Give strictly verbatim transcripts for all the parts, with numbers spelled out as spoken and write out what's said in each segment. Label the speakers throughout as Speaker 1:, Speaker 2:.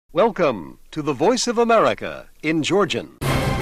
Speaker 1: Welcome to the Voice of America in Georgian.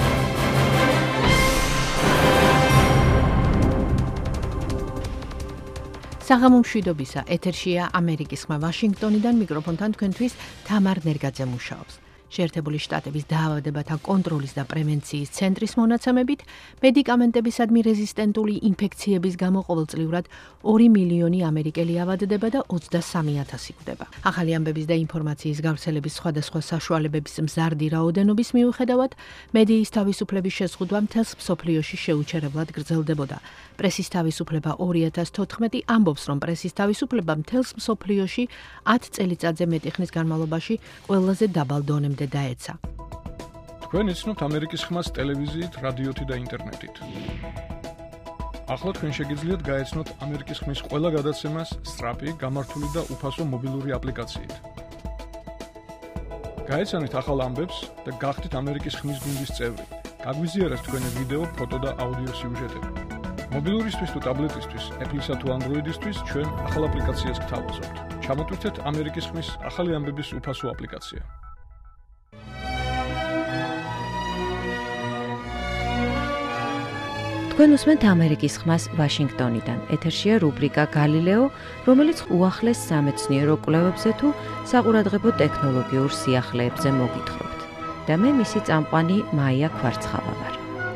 Speaker 2: საღამო მშვიდობისა, ეთერშია ამერიკის ხმა ვაშინგტონიდან მიკროფონთან თქვენთვის თამარ ნერგაძე მუშაობს. შეერთებული შტატების დაავადებათა კონტროლის და პრევენციის ცენტრის მონაცემებით, მედიკამენტებისადმი რეზისტენტული ინფექციების გამო ყოველწლიურად ორი მილიონი ამერიკელი ავადდება და ოცდასამი ათასი კვდება. ახალი ამბების და ინფორმაციის გავრცელების სხვადასხვა საშუალებების მზარდი რაოდენობის მიუხედავად, მედიის თავისუფლების შეზღუდვა მთელს მსოფლიოში შეუჩერებლად გრძელდებოდა. პრესის თავისუფლება ორი ათას თოთხმეტი ამბობს, რომ პრესის თავისუფლება მთელს მსოფლიოში ათ წელიწადზე მეტი ხნის განმავლობაში ყველაზე დაბალ დონემდე დაეცა.
Speaker 3: თქვენ იცნობთ ამერიკის ხმას ტელევიზიით, რადიოთი და ინტერნეტით. ახლა თქვენ შეგიძლიათ გაეცნოთ ამერიკის ხმის ყველა გადაცემას სწრაფი, გამართული და უფასო მობილური აპლიკაციით. გაეცანით ახალ ამბებს და გახდით ამერიკის ხმის გუნდის წევრი. გაგვიზიარეთ თქვენი ვიდეო, ფოტო და აუდიო სიუჟეტები. მობილურისთვის თუ ტაბლეტისთვის, Apple-ისა თუ Android-ისთვის ჩვენ ახალ აპლიკაციას გთავაზობთ. ჩამოტვირთეთ ამერიკის ხმის ახალი ამბების უფასო აპლიკაცია.
Speaker 2: თქვენ უსმენთ ამერიკის ხმას ვაშინგტონიდან. ეთერშია რუბრიკა გალილეო, რომელიც უახლეს სამეცნიერო კვლევებზე თუ საყურადღებო ტექნოლოგიურ სიახლეებზე მოგითხრობთ. და მე მისი წამყვანი მაია ქვარცხავა ვარ.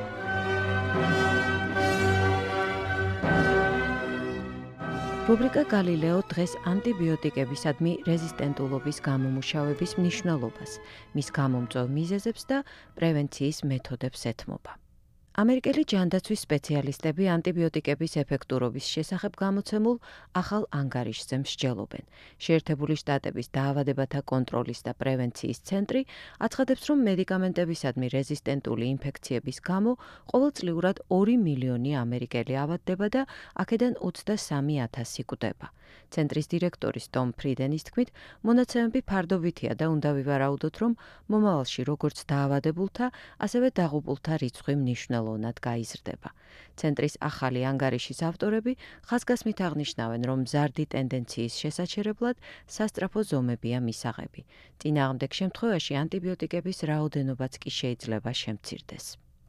Speaker 2: რუბრიკა გალილეო დღეს ანტიბიოტიკებისადმი რეზისტენტულობის გამომუშავების მნიშვნელობას, მის გამომწვევ მიზეზებს და პრევენციის მეთოდებს ეთმობა. ამერიკელი ჯანდაცვის სპეციალისტები ანტიბიოტიკების ეფექტურობის შესახებ გამოცემულ ახალ ანგარიშზე მსჯელობენ. შეერთებული შტატების დაავადებათა კონტროლის და პრევენციის ცენტრი აცხადებს, რომ მედიკამენტებისადმი რეზისტენტული ინფექციების გამო ყოველწლიურად ორი მილიონი ამერიკელი ავადდება და აქედან ოცდასამი ათასი კვდება. ცენტრის დირექტორის ტომ ფრიდენის თქმით, მონაცემები ფარდობითია და უნდა ვივარაუდოთ, რომ მომავალში როგორც დაავადებულთა, ასევე დაღუპულთა რიცხვი მნიშვნელოვნად გაიზრდება. ცენტრის ახალი ანგარიშის ავტორები ხაზგასმით აღნიშნავენ, რომ მზარდი ტენდენციის შესაჩერებლად სასწრაფო ზომებია მისაღები. წინააღმდეგ შემთხვევაში ანტიბიოტიკების რაოდენობაც კი შეიძლება შემცირდეს.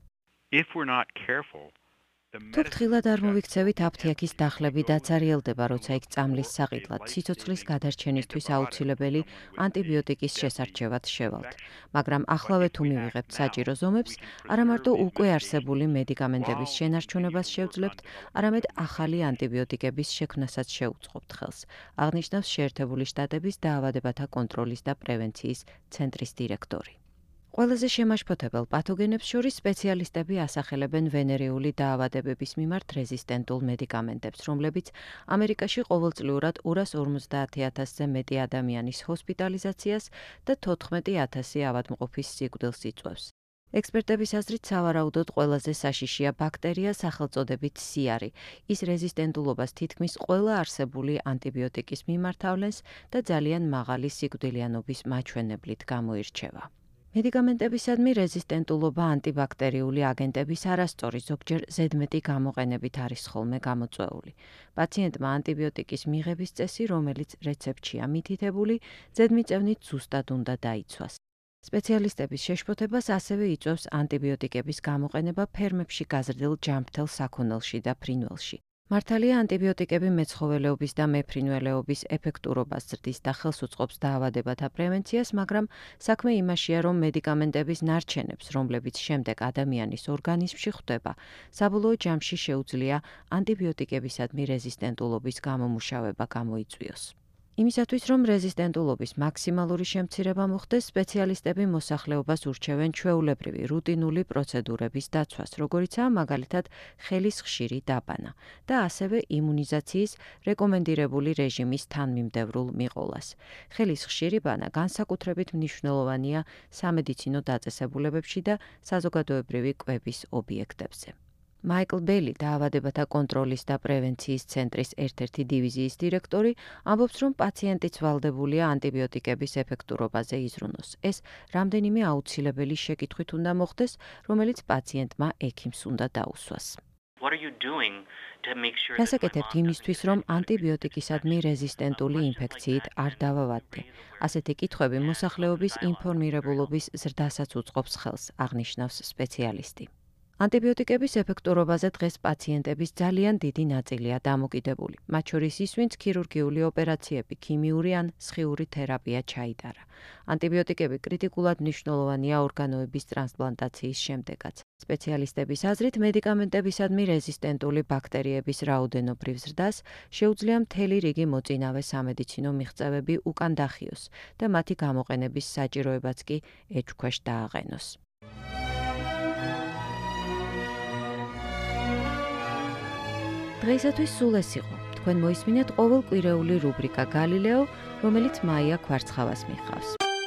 Speaker 4: If we're not careful,
Speaker 2: თუ ფრთხილად არ მოვიქცევით, აფთიაქის დახლები დაცარიელდება, როცა იქ წამლის საყიდლად, სიცოცხლის გადარჩენისთვის აუცილებელი ანტიბიოტიკის შესარჩევად შევალთ. მაგრამ ახლავე თუ მივიღებთ საჭირო ზომებს, არა მარტო უკვე არსებული მედიკამენტების შენარჩუნებას შევძლებთ, არამედ ახალი ანტიბიოტიკების შექმნასაც შეუწყობთ ხელს, აღნიშნავს შეერთებული შტატების დაავადებათა კონტროლის და პრევენციის ცენტრის დირექტორი. ყველაზე შემაშფოთებელ პათოგენებს შორის სპეციალისტები ასახელებენ ვენერიული დაავადებების მიმართ რეზისტენტულ მედიკამენტებს, რომლებიც ამერიკაში ყოველწლიურად ორას ორმოცდაათი ათასზე მეტი ადამიანის ჰოსპიტალიზაციას და თოთხმეტი ათასი ავადმყოფის სიკვდილს იწვევს. ექსპერტების აზრით, სავარაუდოდ ყველაზე საშიშია ბაქტერია სახელწოდებით სიარი. ის რეზისტენტულობას თითქმის ყველა არსებული ანტიბიოტიკის მიმართ ავლენს და ძალიან მაღალი სიკვდილიანობის მაჩვენებლით გამოირჩევა. მედიკამენტებისადმი რეზისტენტულობა ანტიბაქტერიული აგენტების არასწორი, ზოგჯერ ზედმეტი გამოყენებით არის ხოლმე გამოწვეული. პაციენტმა ანტიბიოტიკის მიღების წესი, რომელიც რეცეპტშია მითითებული, ზედმიწევნით ზუსტად უნდა დაიცვას. სპეციალისტების შეშფოთებას ასევე იწვევს ანტიბიოტიკების გამოყენება ფერმებში გაზრდილ ჯანმრთელ საქონელში და ფრინველში. მართალია ანტიბიოტიკები მეცხოველეობის და მეფრინველეობის ეფექტურობას ზრდის და ხელს უწყობს დაავადებათა პრევენციას, მაგრამ საქმე იმაშია, რომ მედიკამენტების ნარჩენებს, რომლებიც შემდეგ ადამიანის ორგანიზმში ხვდება, საბოლოო ჯამში შეუძლია ანტიბიოტიკებისადმი რეზისტენტულობის გამომუშავება გამოიწვიოს. იმისათვის, რომ რეზისტენტულობის მაქსიმალური შემცირება მოხდეს, სპეციალისტები მოსახლეობას ურჩევენ ჩვეულებრივი რუტინული პროცედურების დაცვას, როგორიცაა მაგალითად ხელის ხშირი დაბანა და ასევე იმუნიზაციის რეკომენდირებული რეჟიმის თანმიმდევრულ მიყოლას. ხელის ხშირი ბანა განსაკუთრებით მნიშვნელოვანია სამედიცინო დაწესებულებებში და საზოგადოებრივი კვების ობიექტებზე. მაიკლ ბელი, დაავადებათა კონტროლის და პრევენციის ცენტრის ერთ-ერთი დივიზიის დირექტორი, ამბობს, რომ პაციენტიც ვალდებულია ანტიბიოტიკების ეფექტურობაზე იზრუნოს. ეს რამდენიმე აუცილებელი შეკითხვით უნდა მოხდეს, რომელიც პაციენტმა ექიმს უნდა დაუსვას.
Speaker 5: What are you doing to make sure
Speaker 2: რას აკეთებთ იმისთვის, რომ ანტიბიოტიკისადმი რეზისტენტული ინფექციით არ დავავადდე? ასეთი კითხვები მოსახლეობის ინფორმირებულობის ზრდასაც უწყობს ხელს, აღნიშნავს სპეციალისტი. ანტიბიოტიკების ეფექტურობაზე დღეს პაციენტების ძალიან დიდი ნაწილია დამოკიდებული. მათ შორის ის, ვინც ქირურგიული ოპერაციები, ქიმიური ან სხიური თერაპია ჩაიტარა. ანტიბიოტიკები კრიტიკულად მნიშვნელოვანია ორგანოების ტრანსპლანტაციის შემდეგაც. სპეციალისტების აზრით, მედიკამენტებისადმი რეზისტენტული ბაქტერიების რაოდენობრივ ზრდას შეუძლია მთელი რიგი მოწინავე სამედიცინო მიღწევები უკან დახიოს და მათი გამოყენების საჭიროებაც კი ეჭვქვეშ დააყენოს. დღეისათვის სულ ეს იყო. თქვენ მოისმინეთ ყოველკვირეული რუბრიკა გალილეო, რომელიც მაია ქვარცხავას მიჰყავს.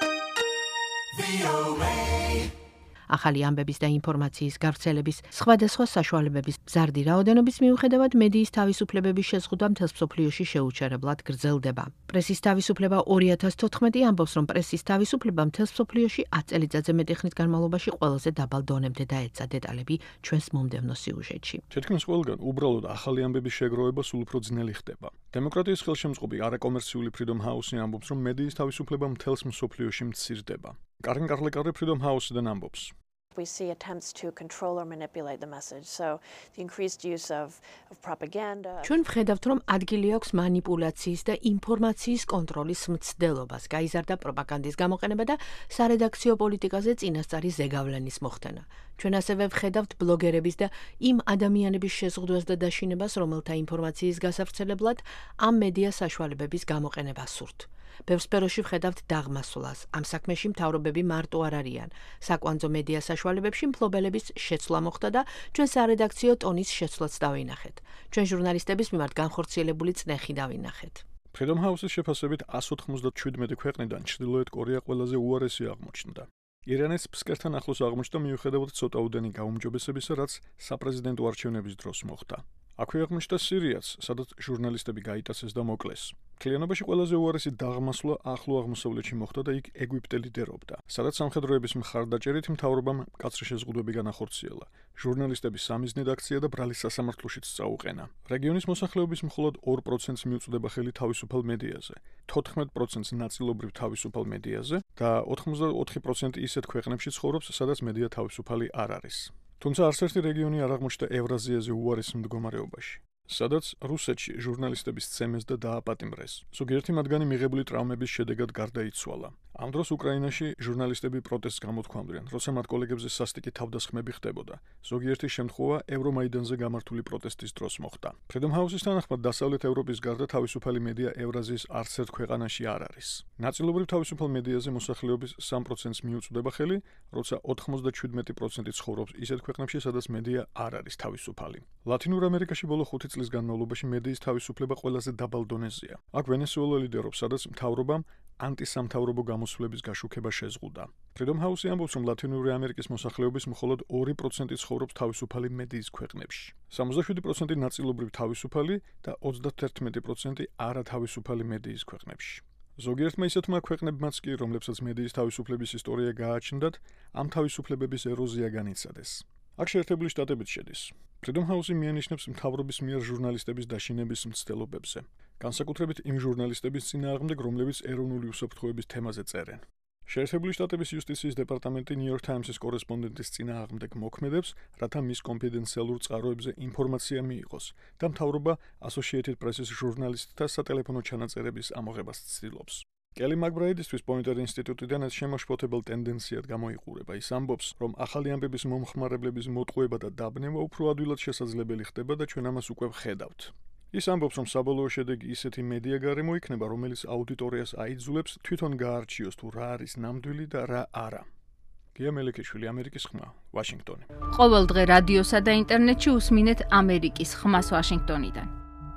Speaker 2: ახალი ამბების და ინფორმაციის გავრცელების სხვადასხვა საშუალებების მზარდი რაოდენობის მიუხედავად მედიის თავისუფლებების შეზღუდვა მთელს მსოფლიოში შეუჩერებლად გრძელდება. პრესის თავისუფლება ორი ათას თოთხმეტი ამბობს, რომ პრესის თავისუფლება მთელს მსოფლიოში ათ წელიწადზე მეტი ხნის განმავლობაში ყველაზე დაბალ დონემდე დაეცა. დეტალები ჩვენს მომდევნო სიუჟეტში.
Speaker 3: თითქმის ყველგან უბრალოდ ახალი ამბების შეგროვება სულ უფრო ძნელი ხდება. დემოკრატიის ხელშემწყობი არაკომერციული Freedom House-ი ამბობს, რომ მედიის თავისუფლება მთელს მსოფლიოში მცირდება. კარენ კარლეკარი Freedom House-დან ამბობს.
Speaker 6: We see attempts to control or manipulate the message. So the increased use of, of propaganda.
Speaker 7: ჩვენ ვხედავთ, რომ ადგილი აქვს манипуляციის და ინფორმაციის კონტროლის მცდელობას, გაიზარდა პროპაგანდის გამოყენება და სარედაქციო პოლიტიკაზე წინასწარი ზეგავლენის მოხდენა. ჩვენ ასევე ვხედავთ ბლოგერების და იმ ადამიანების შეზღუდვას და დაშინებას, რომელთა ინფორმაციის გასავრცელებლად ამ მედია საშუალებების გამოყენება სურთ. ბევრ სფეროში ვხედავთ დაღმასვლას. ამ საქმეში მთავრობები მარტო არ არიან. საკვანძო მედია საშუალებებში მფლობელების შეცვლა მოხდა და ჩვენ სარედაქციო ტონის შეცვლაც დავინახეთ. ჩვენ ჟურნალისტების მიმართ განხორციელებული წნეხი დავინახეთ.
Speaker 3: Freedom House-ის შეფასებით ას ოცდაოთხმეტი ქვეყნიდან ჩრდილოეთ კორეა ყველაზე უარესი აღმოჩნდა. ირანის ფსკერთან ახლოს აღმოჩნდა მიუხედავად ცოტაოდენი გაუმჯობესებისა, რაც საპრეზიდენტო არჩევნების დროს მოხდა. აქვე აღმოჩნდა სირიაც, სადაც ჟურნალისტები გაიტაცეს და მოკლეს. მთლიანობაში ყველაზე უარესი დაღმასვლა ახლო აღმოსავლეთში მოხდა და იქ ეგვიპტე ლიდერობდა, სადაც სამხედროების მხარდაჭერით მთავრობამ მკაცრი შეზღუდვები განახორციელა. ჟურნალისტების სამიზნედ აქცია და ბრალის სასამართლოშიც წაუყენა. რეგიონის მოსახლეობის მხოლოდ ორ პროცენტს მიუწვდება ხელი თავისუფალ მედიაზე, თოთხმეტ პროცენტს ნაწილობრივ თავისუფალ მედიაზე და ოცდაოთხი პროცენტი ისეთ ქვეყნებში ცხოვრობს, სადაც მედია თავისუფალი არ არის. თუმცა არც ერთი რეგიონი არ აღმოჩნდა ევრაზიაზე უარეს მდგომარეობაში, სადაც რუსეთში ჟურნალისტების ცემეს და დააპატიმრეს. ზოგიერთი მათგანი მიღებული ტრავმების შედეგად გარდაიცვალა. ამ დროს უკრაინაში ჟურნალისტები პროტესტს გამოთქვამდნენ, როცა მათ კოლეგებზე სასტიკი თავდასხმები ხდებოდა. ზოგიერთი შემთხვევა ევრომაიდანზე გამართული პროტესტის დროს მოხდა. Freedom House-ის თანახმად დასავლეთ ევროპის გარდა თავისუფალი მედია ევრაზიის არც ერთ ქვეყანაში არ არის. ნაწილობრივ თავისუფალ მედიაზე მოსახლეობის სამ პროცენტს მიუწვდება ხელი, როცა ოთხმოცდაშვიდმეტი პროცენტი ცხოვრობს ისეთ ქვეყნებში, სადაც მედია არ არის თავისუფალი. ლათინურ ამერიკაში ბოლო ხუთი წლის განმავლობაში მედიის თავისუფლება ყველაზე დაბალ დონეზეა. აქ ვენესუელა ლიდერობს, სადაც მთავრობამ ანტისამთავრობო გამოსვლების გაშუქება შეზღუდა. Freedom House-ი ამბობს, რომ ლათინური ამერიკის მოსახლეობის მხოლოდ ორი პროცენტი ცხოვრობს თავისუფალი მედიის ქვეყნებში. სამოცდაშვიდი პროცენტი ნაწილობრივ თავისუფალი და ოცდათერთმეტი პროცენტი არათავისუფალი მედიის ქვეყნებში. ზოგიერთმა ისეთმა ქვეყნებმაც კი, რომლებსაც მედიის თავისუფლების ისტორია გააჩნდათ, ამ თავისუფლებების ეროზია განიცადეს. აქ შეერთებული შტატებიც შედის. Freedom House-ი მიანიშნებს მთავრობის მიერ ჟურნალისტების დაშინების მცდელობებზე, განსაკუთრებით იმ ჟურნალისტების წინააღმდეგ, რომლებიც ეროვნული უსაფრთხოების თემაზე წერენ. შეერთებული შტატების იუსტიციის დეპარტამენტი New York Times-ის კორესპონდენტის წინააღმდეგ მოქმედებს, რათა მის კონფიდენციალურ წყაროებზე ინფორმაცია მიიღოს და მთავრობა Associated Press-ის ჟურნალისტთა სატელეფონო ჩანაწერების ამოღებას ცდილობს. კელი მაგბრაიდისთვის პოინტერ ინსტიტუტიდან ეს შემოშფოთებელ ტენდენციად გამოიყურება. ის ამბობს, რომ ახალი ამბების მომხმარებლების მოტყუება და დაბნევა უფრო ადვილად შესაძლებელი ხდება და ჩვენ ამას უკვე ვხედავთ. ის ამბობს, რომ საბოლოო შედეგი ისეთი მედია გარემო იქნება, რომელიც აუდიტორიას აიძულებს თვითონ გაარჩიოს თუ რა არის ნამდვილი და რა არა. გია მელიქიშვილი, ამერიკის ხმა, ვაშინგტონი.
Speaker 8: ყოველ დღე რადიოსა და ინტერნეტში უსმინეთ ამერიკის ხმას ვაშინგტონიდან.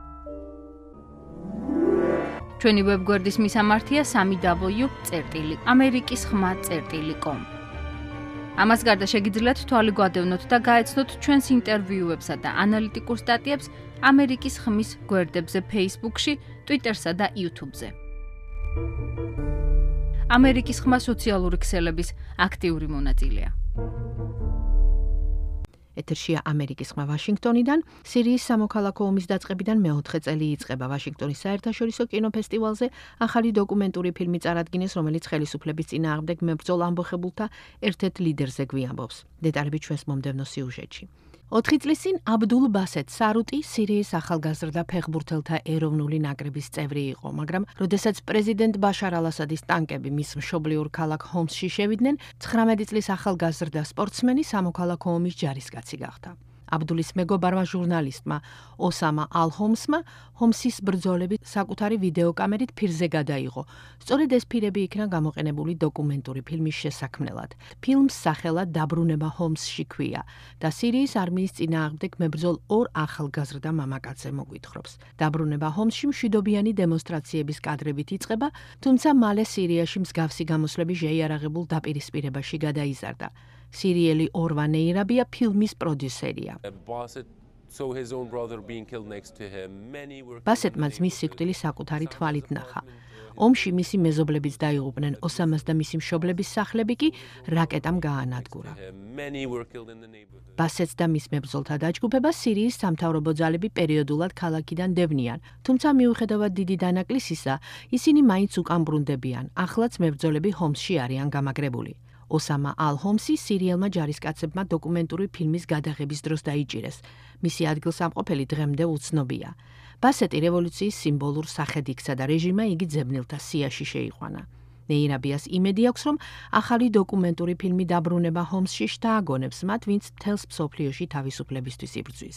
Speaker 8: ჩვენი ვებგვერდის მისამართია სამი დაბლიუ წერტილი ამერიკის ხმა წერტილი კომ. ამას გარდა შეგიძლიათ თვალი გვადევნოთ და გაეცნოთ ჩვენს ინტერვიუებსა და ანალიტიკურ სტატიებს ამერიკის ხმის გვერდებზე Facebook-ში, Twitter-სა და YouTube-ზე. ამერიკის ხმა სოციალური ქსელების აქტიური მონაწილეა.
Speaker 7: ეთერშია ამერიკის ხმა ვაშინგტონიდან. სირიის სამოქალაქო ომის დაწყებიდან მეოთხე წელი იწყება ვაშინგტონის საერთაშორისო კინოფესტივალზე ახალი დოკუმენტური ფილმი წარადგინეს, რომელიც ხელისუფლების წინააღმდეგ მებრძოლ ამბოხებულთა ერთ-ერთ ლიდერზე გვიამბობს. დეტალები ჩვენს მომდევნო სიუჟეტში. ოთხი წლის წინ აბდულ ბასეთ სარუტი სირიის ახალგაზრდა ფეხბურთელთა ეროვნული ნაკრების წევრი იყო, მაგრამ როდესაც პრეზიდენტ ბაშარ ალ-ასადის ტანკები მის მშობლიურ ქალაქ ჰომსში შევიდნენ, ცხრამეტი წლის ახალგაზრდა სპორტსმენი სამოქალაქო ომის ჯარისკაცი გახდა. აბდულის მეგობარმა ჟურნალისტმა ოსამა ალ-ჰომსმა ჰომსის ბრძოლები საკუთარი ვიდეოკამერით ფირზე გადაიღო. სწორედ ეს ფირები იქნა გამოყენებული დოკუმენტური ფილმის შესაქმნელად. ფილმს სახელად დაბრუნება ჰომსში ქვია და სირიის არმიის წინააღმდეგ მებრძოლ ორ ახალგაზრდა მამაკაცზე მოგვითხრობს. დაბრუნება ჰომსში მშვიდობიანი დემონსტრაციების კადრებით იწყება, თუმცა მალე სირიაში მსგავსი გამოსვლები შეიარაღებულ დაპირისპირებაში გადაიზარდა. სირიელი ორვა ნეირაბია ფილმის პროდიუსერია. ბასეტმა ძმის სიკვდილი საკუთარი თვალით ნახა. ომში მისი მეზობლებიც დაიღუპნენ, ოსამას და მისი მშობლების სახლები კი რაკეტამ გაანადგურა. ბასეტს და მის მებრძოლთა დაჯგუფებას სირიის სამთავრობო ძალები პერიოდულად ქალაქიდან დევნიან, თუმცა მიუხედავად დიდი დანაკლისისა, ისინი მაინც უკან ბრუნდებიან. ახლაც მებრძოლები ჰომსში არიან გამაგრებული. ოსამა ალ-ჰომსი სირიელმა ჯარისკაცებმა დოკუმენტური ფილმის გადაღების დროს დაიჭირეს. მისი ადგილსამყოფელი დღემდე უცნობია. ბასეტი რევოლუციის სიმბოლურ სახედ იქცა და რეჟიმმა იგი ძებნელთა სიაში შეიყვანა. ნეირაბიას იმედი აქვს, რომ ახალი დოკუმენტური ფილმი დაბრუნება ჰომსში შთააგონებს მათ, ვინც მთელს მსოფლიოში თავისუფლებისთვის იბრძვის.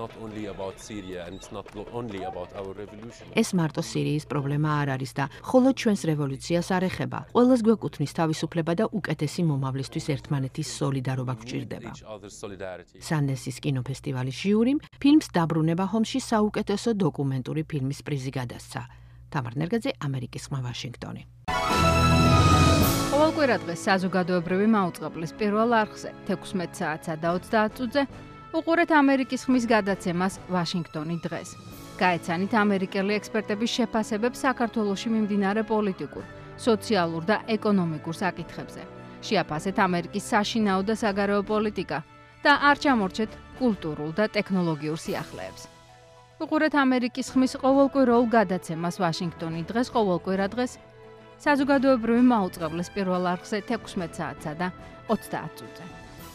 Speaker 7: ეს მარტო სირიის პრობლემა არ არის და მხოლოდ ჩვენს რევოლუციას არ ეხება. ყველას გვეკუთვნის თავისუფლება და უკეთესი მომავლისთვის ერთმანეთის სოლიდარობა გვჭირდება. სანდენსის კინოფესტივალის ჟიურიმ ფილმს დაბრუნება ჰომსში საუკეთესო დოკუმენტური ფილმის პრიზი გადასცა. თამარ ნერგაძე, ამერიკის ხმა, ვაშინგტონი.
Speaker 8: ყოველკვირა დღეს საზოგადოებრივი მაუწყებლის პირველ არხზე თექვსმეტ საათსა და ოცდაათ წუთზე უყურეთ ამერიკის ხმის გადაცემას ვაშინგტონი დღეს. გაეცანით ამერიკელი ექსპერტების შეფასებებს საქართველოში მიმდინარე პოლიტიკურ, სოციალურ და ეკონომიკურ საკითხებზე. შეაფასეთ ამერიკის საშინაო და საგარეო პოლიტიკა და არ ჩამორჩეთ კულტურულ და ტექნოლოგიურ სიახლეებს. უყურეთ ამერიკის ხმის ყოველკვირეულ გადაცემას ვაშინგტონი დღეს ყოველკვირა დღეს საზოგადოებრივი მაუწყებლის პირველ არხზე თექვსმეტ საათსა და ოცდაათ წუთზე.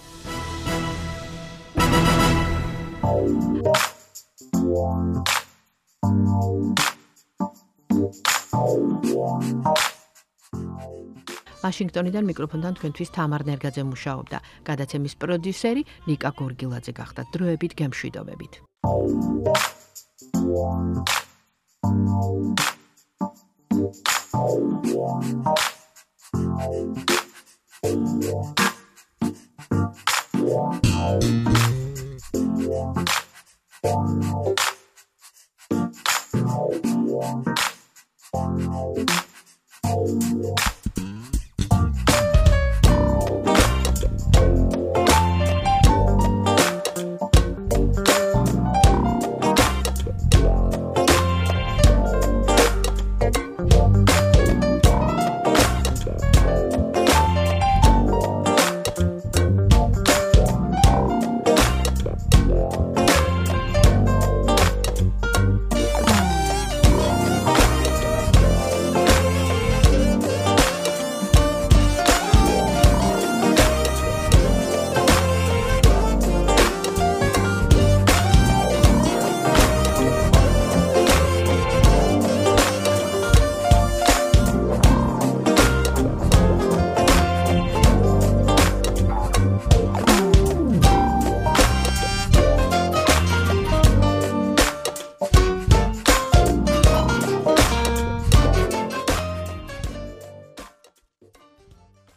Speaker 7: ვაშინგტონიდან მიკროფონთან თქვენთვის თამარ ნერგაძე მუშაობდა. გადაცემის პროდიუსერი ნიკა გორგილაძე გახდა. დროებით გემშვიდობებით.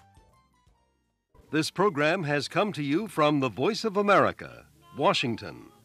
Speaker 1: This program has come to you from the Voice of America, Washington.